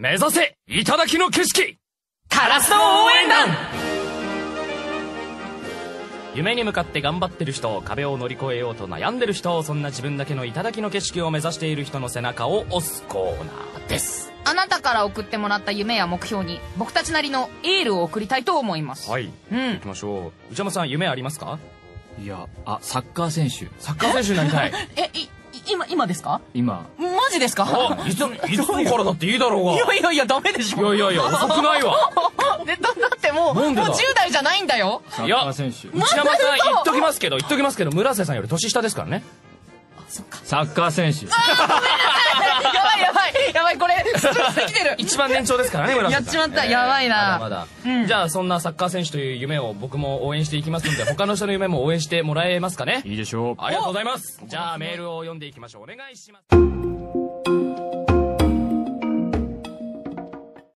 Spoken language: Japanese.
目指せ頂の景色カラスの応援団。 夢に向かって頑張ってる人、壁を乗り越えようと悩んでる人、そんな自分だけの頂の景色を目指している人の背中を押すコーナーです。 あなたから送ってもらった夢や目標に僕たちなりのエールを送りたいと思います。 はい、行きましょう。内山さん、夢ありますか？ いや、サッカー選手。 サッカー選手になりたい。 今ですか？ 今。 マジですか？ いつからだっていいだろうが。 いやダメでしょ。 いや遅くないわ。 だってもう10代じゃないんだよ。 サッカー選手。 内山さん、言っときますけど、村瀬さんより年下ですからね。 サッカー選手。 やばい、これストレスできてる。 一番年長ですからね、村瀬さん。 やっちまった、やばいな。 まだ。じゃあ、そんなサッカー選手という夢を僕も応援していきますので、他の人の夢も応援してもらえますかね？ いいでしょう。 ありがとうございます。じゃあ、メールを読んでいきましょう。お願いします。